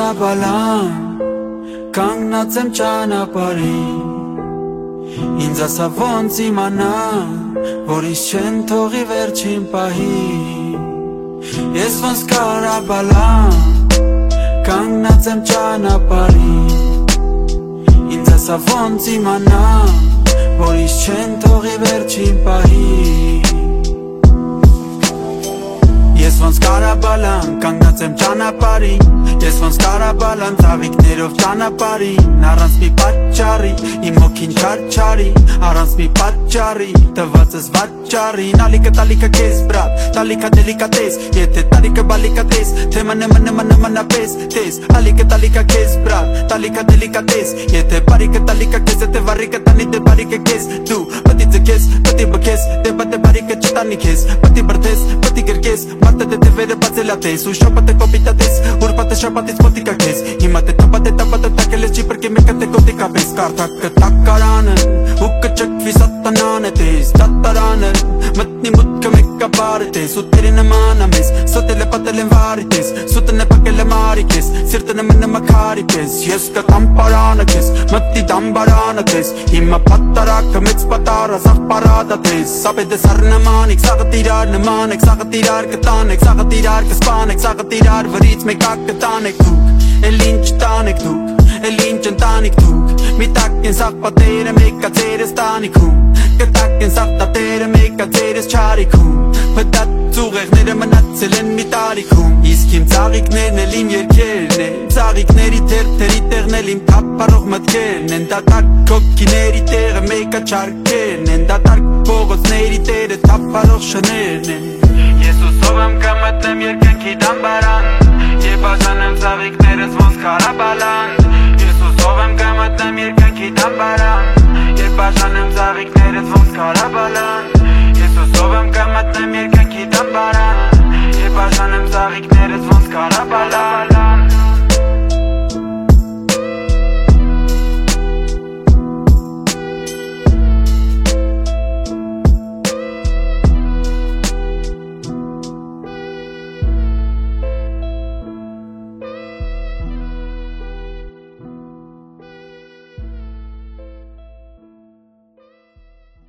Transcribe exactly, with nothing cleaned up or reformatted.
կարաբալան կանգնած եմ ճանապարհին Ինձ ասա ոնց իմանամ որ ինձ չեն թողի վերջին պահին Ես ոնց կարաբալան կանգնած եմ ճանապարհին Ինձ ասա ոնց իմանամ որ ինձ չեն թողի վերջին պահին Ես ոնց կարաբալան կանգնած եմ ճանապարհին Ես ոնց կարաբալան ծավիկներով ճանապարհին Առանց մի պատճառի իմ հոգին չարչարի Առանց մի պատճառի տվածս վաճառին Ալիքը տալիքը քեզ բրատ տալիքը դելիկատես Եթե տարիքը բալիկատես թե մնը մնը մնը մնապես տես Ալիքը տալիքը քեզ բրատ տալիքը դելիկատես Եթե բարիքը տալիքը քեզ եթե վարիքը տանի դե բարիքը քեզ Դու պատի ձգես պատի բքես դե պատե բարիքը չտանի քեզ Պատի բրդես պատի գրկես Մարտը դե դևերը բացելատես ու շապատը կոպիտատես Ուրպատը շապատից մոտիկա քեզ Հիմա դե տապատե տապատը տակել ես չի պրկի մեկը դե կոտիկա պես Կարդակը տակարանը ու կճկվի սատանանը տես Տատարանը մտնի մուտքը մեկա բարի տես Ուտերի նման ամես սոտել է պատել են վարի տես Սուտն է պակել է մարի քեզ Սիրտն է մնը մակարի պես Ես կտամ պարանը քեզ մտնի դամբարանը քեզ Հիմա պատարակը մեծ պատարը սաղ պարադա տես Սապետ է սար նման եք սաղը տիրար նման եք Սաղը տիրար կտանեք սաղը տիրար կսպանեք Սաղը տիրար վրից մեկակ կտանեք դուք Էլ ինչ տանեք դուք Էլ ինչ ընտանիք դուք Մի տակ են սաղ պատերը մեկա ձերս տանիքում Կտակ են սաղ տատերը մեկա ձերս չարիքում Պտատ ծուղեղները մնացել են մի տարիքում Իսկ իմ ծաղիկներն էլ իմ երկերն են Ծաղիկների թերթերի տեղն էլ իմ թապարող մտքերն են Դատարկ կոպքիների տեղը մեկա չարկերն են Դատարկ փողոցների տերը թապարող շներն են Ես ուսով եմ կմտնեմ երկնքի դամբարան Եվ բաժանեմ ծաղիկներս ոնց կարաբալան